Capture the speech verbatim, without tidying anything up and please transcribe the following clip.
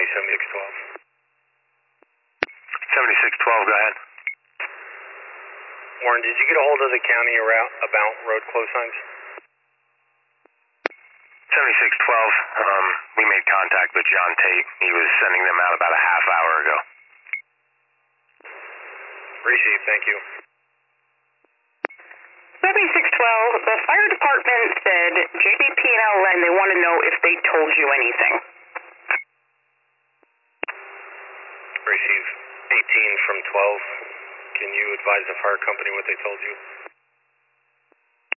seventy-six twelve. seventy-six twelve, go ahead. Warren, did you get a hold of the county around, about road close signs? seventy-six twelve, um, we made contact with John Tate. He was sending them out about a half hour ago. Received, thank you. seventy-six twelve, the fire department said J B P and L N, they want to know if they told you anything. Receive eighteen from twelve. Can you advise the fire company what they told you?